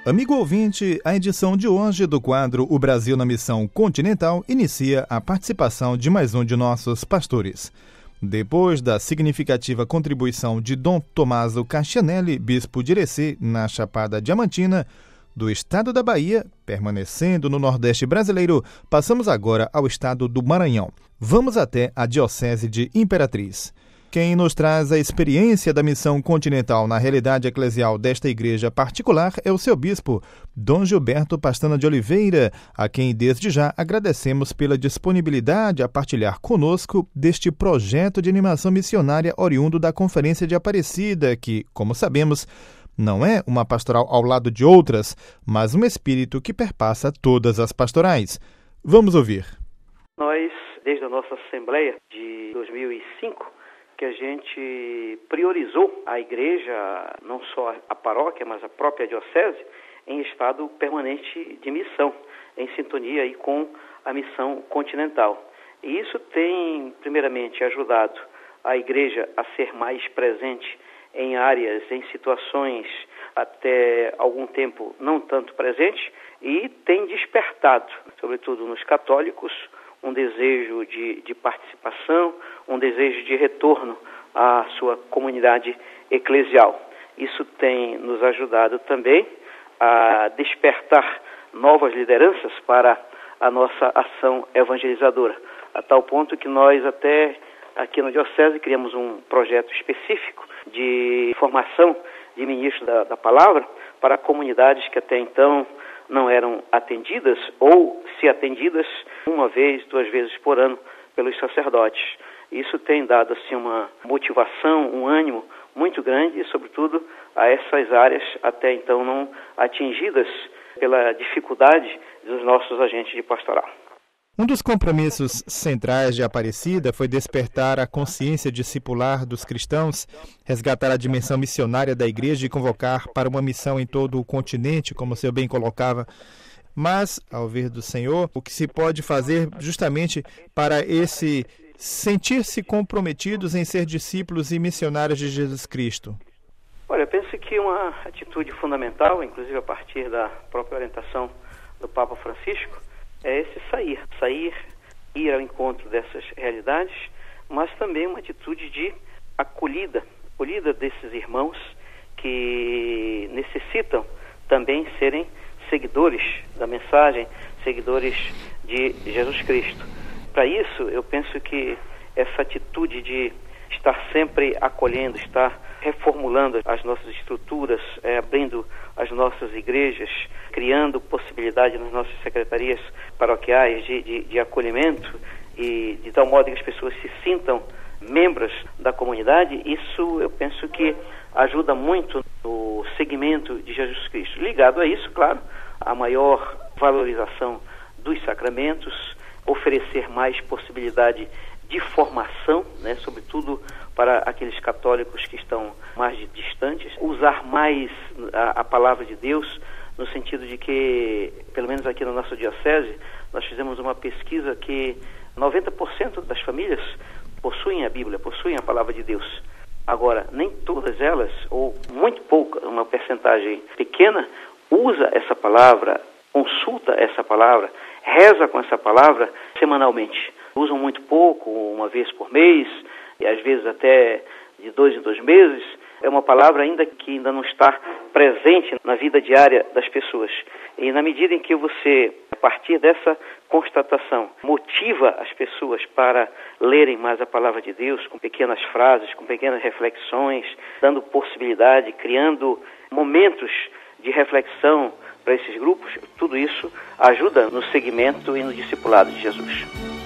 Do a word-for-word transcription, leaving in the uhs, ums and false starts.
Amigo ouvinte, a edição de hoje do quadro O Brasil na Missão Continental inicia a participação de mais um de nossos pastores. Depois da significativa contribuição de Dom Tomaso Cascianelli, bispo de Irecê, na Chapada Diamantina, do estado da Bahia, permanecendo no Nordeste brasileiro, passamos agora ao estado do Maranhão. Vamos até a Diocese de Imperatriz. Quem nos traz a experiência da missão continental na realidade eclesial desta igreja particular é o seu bispo, Dom Gilberto Pastana de Oliveira, a quem desde já agradecemos pela disponibilidade a partilhar conosco deste projeto de animação missionária oriundo da Conferência de Aparecida, que, como sabemos, não é uma pastoral ao lado de outras, mas um espírito que perpassa todas as pastorais. Vamos ouvir. Nós, desde a nossa Assembleia de dois mil e cinco, que a gente priorizou a igreja, não só a paróquia, mas a própria diocese, em estado permanente de missão, em sintonia aí com a missão continental. E isso tem, primeiramente, ajudado a igreja a ser mais presente em áreas, em situações até algum tempo não tanto presente, e tem despertado, sobretudo nos católicos, um desejo de, de participação, um desejo de retorno à sua comunidade eclesial. Isso tem nos ajudado também a despertar novas lideranças para a nossa ação evangelizadora, a tal ponto que nós até aqui na Diocese criamos um projeto específico de formação de ministros da, da palavra para comunidades que até então não eram atendidas ou, se atendidas, uma vez, duas vezes por ano pelos sacerdotes. Isso tem dado assim uma motivação, um ânimo muito grande, sobretudo a essas áreas até então não atingidas pela dificuldade dos nossos agentes de pastoral. Um dos compromissos centrais de Aparecida foi despertar a consciência discipular dos cristãos, resgatar a dimensão missionária da igreja e convocar para uma missão em todo o continente, como o senhor bem colocava. Mas, ao ver do Senhor, o que se pode fazer justamente para esse sentir-se comprometidos em ser discípulos e missionários de Jesus Cristo? Olha, eu penso que uma atitude fundamental, inclusive a partir da própria orientação do Papa Francisco, é esse sair, sair, ir ao encontro dessas realidades, mas também uma atitude de acolhida, acolhida desses irmãos que necessitam também serem seguidores da mensagem, seguidores de Jesus Cristo. Para isso, eu penso que essa atitude de estar sempre acolhendo, estar reformulando as nossas estruturas, é, abrindo as nossas igrejas, criando possibilidade nas nossas secretarias paroquiais de, de, de acolhimento e de tal modo que as pessoas se sintam membros da comunidade, isso eu penso que ajuda muito no segmento de Jesus Cristo. Ligado a isso, claro, a maior valorização dos sacramentos, oferecer mais possibilidade de formação, né, sobretudo para aqueles católicos que estão mais distantes, usar mais a, a palavra de Deus, no sentido de que, pelo menos aqui na nossa diocese, nós fizemos uma pesquisa que noventa por cento das famílias possuem a Bíblia, possuem a palavra de Deus. Agora, nem todas elas, ou muito pouca, uma percentagem pequena, usa essa palavra, consulta essa palavra, reza com essa palavra semanalmente. Usam muito pouco, uma vez por mês, e às vezes até de dois em dois meses. É uma palavra ainda que ainda não está presente na vida diária das pessoas. E na medida em que você, a partir dessa constatação, motiva as pessoas para lerem mais a palavra de Deus, com pequenas frases, com pequenas reflexões, dando possibilidade, criando momentos de reflexão para esses grupos, tudo isso ajuda no segmento e no discipulado de Jesus.